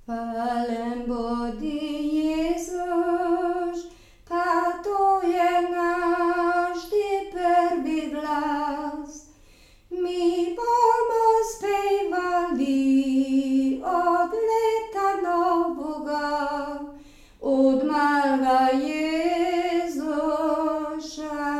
Hvaljen bodi Jezus, ka to je naš ti prvi glas. Mi bomo spevali od leta novega, od malega Jezuša.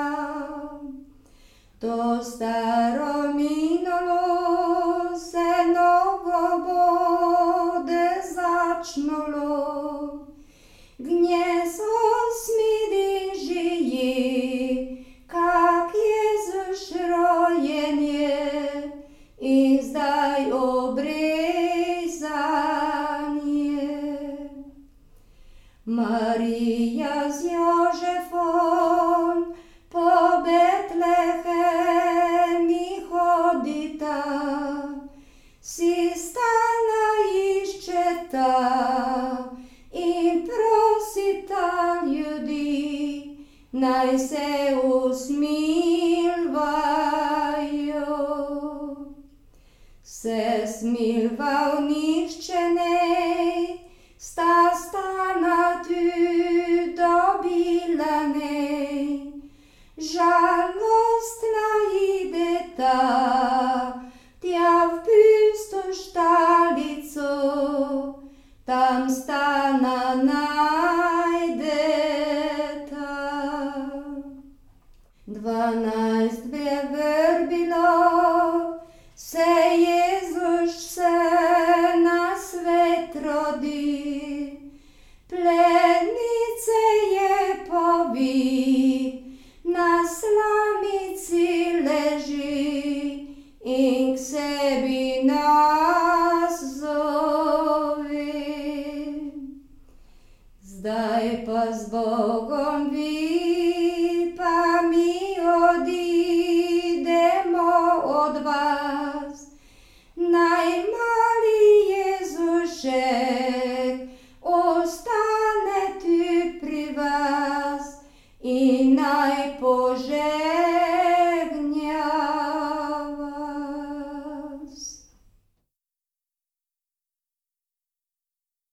To staro minulo se novo bude začnulo. Gnjezo smidi žije, kak Jezus rojen je, in zdaj obrezan je. Marija z Jožefom po Betlehemi hodita, si stana iščeta in prosita ljudi, naj se usmilvajo. Se smilval nihče nej, sta stana tu dobila nej. Žalostna ideta tja v pusto štalico, tam stana najdeta. 12 bilo, se Jezus se na svet rodi. Plednice je povit, na slamici leži in k sebi nas zove. Zdaj pa z Bogom vi, pa mi odidemo od vas. Naj mali Jezus še